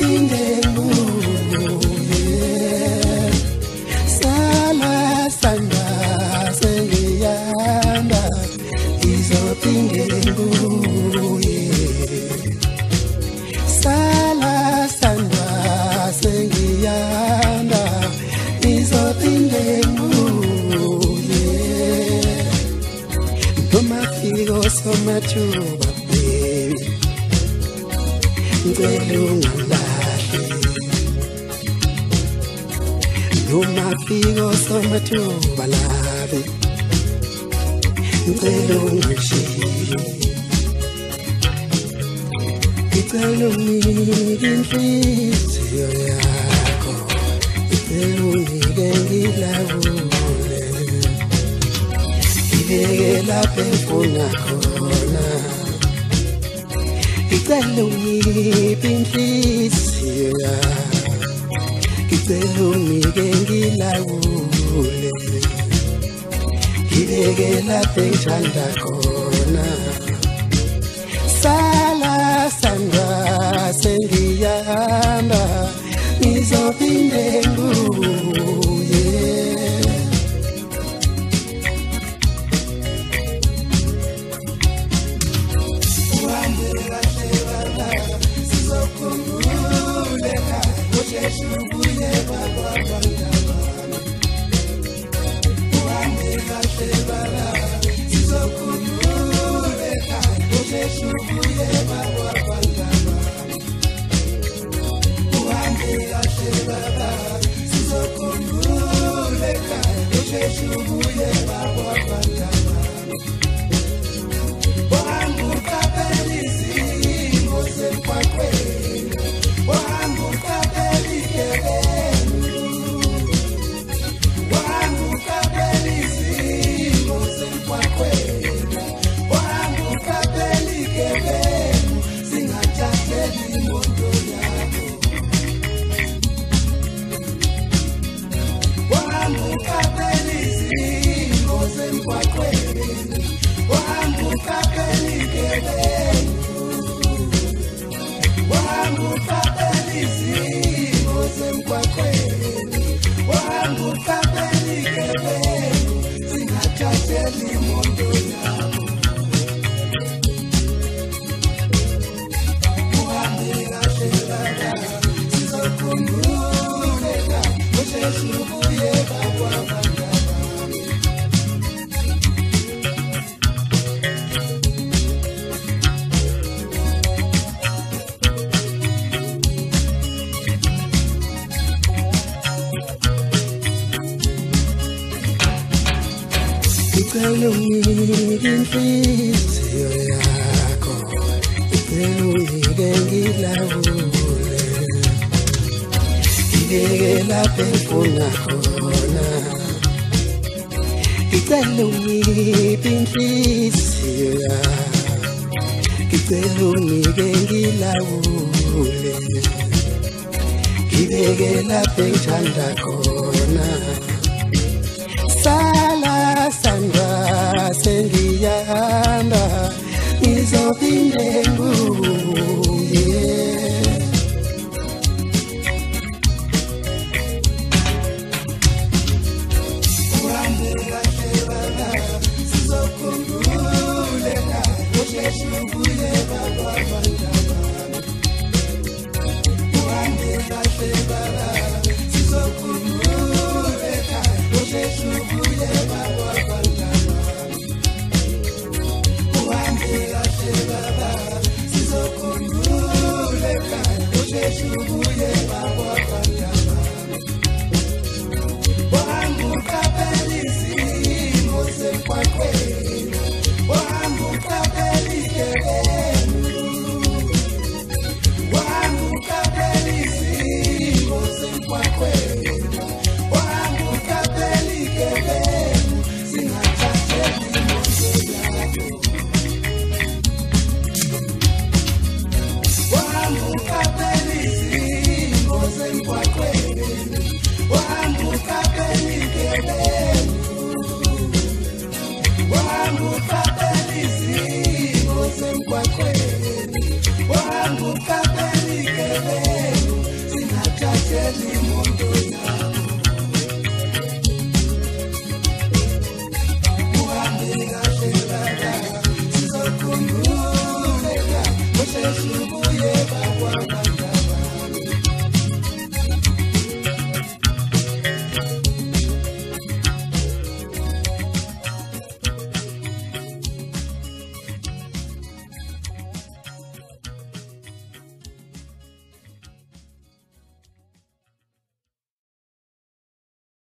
ngizophinde ngibuye sala sanda sengiyanda ngizophinde ngibuye sala sanda sengiyanda ngizophinde ngibuye nomafiko somathuba baby ngicela ungalahle nomafiko somathuba labe ngicela ungishiye ngicela unginike inhliziyo yakho ngicela unginike ngilawule ngibeke lapho engifuna khona ngicela unginike inhliziyo yakho ngicela unginike ngilawule ngibeke lapho engithanda khona sala sandra sengiyahamba ngizophinde ngibuye uhambe kahle baba sizokhululeka usheshe ubuye baba bantwana uhambe kahle baba sizokhululeka usheshe ubuye baba bantwana uhambe kahle baba sizokhululeka usheshe ubuye baba bantwana ngicela unginike inhliziyo yakho ngicela unginike ngilawule ngibeke lapho engifuna khona ngicela unginike inhliziyo yakho ngicela unginike ngilawule ngibeke lapho engithanda khona sala sandra sengiyahamba ngizophinde ngibuye uhambe kahle baba sizokhululeka usheshe ubuye baba bantwana uhambe kahle baba sizokhululeka usheshe ubuye baba bantwana uhambe kahle baba sizokhululeka usheshe ubuye baba bantwana uhambe uqaphele izimo zemgwaqweni uhambe uqaphele igebengu uhambe uqaphele izimo zemgwaqweni uhambe uqaphele igebengu singathatheli imoto yakho uhambe uqaphele izimo zemgwaqweni uhambe uqaphele igebengu uhambe uqaphele izimo zemgwaqweni uhambe uqaphele igebengu Kelly Montoya.